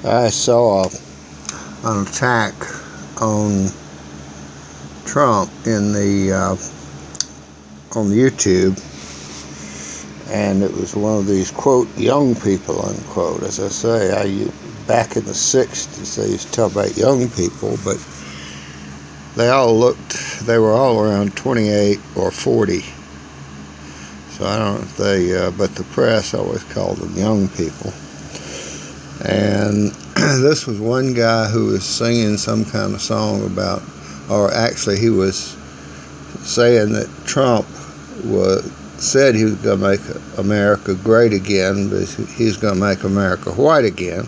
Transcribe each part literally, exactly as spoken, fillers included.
I saw an attack on Trump in the uh, on YouTube, and it was one of these quote young people unquote. As I say, I back in the sixties they used to talk about young people, but they all looked they were all around twenty-eight or forty. So I don't know if they, uh, but the press always called them young people. And this was one guy who was singing some kind of song about, or actually he was saying that Trump was, said he was going to make America great again, but he's going to make America white again.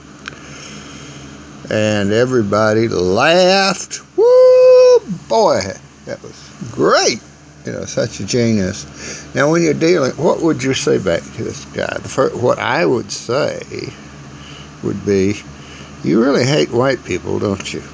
And everybody laughed. Woo, boy, that was great. You know, such a genius. Now, when you're dealing, what would you say back to this guy? The first, what I would say would be, you really hate white people, don't you?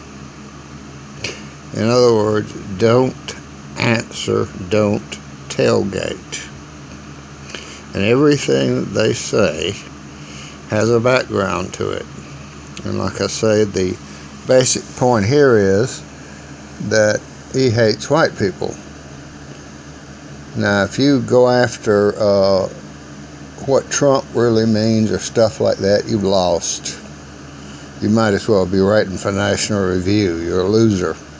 In other words, don't answer, don't tailgate. And everything that they say has a background to it. And like I say, the basic point here is that he hates white people. Now, if you go after uh, what Trump really means or stuff like that, you've lost. You might as well be writing for National Review. You're a loser.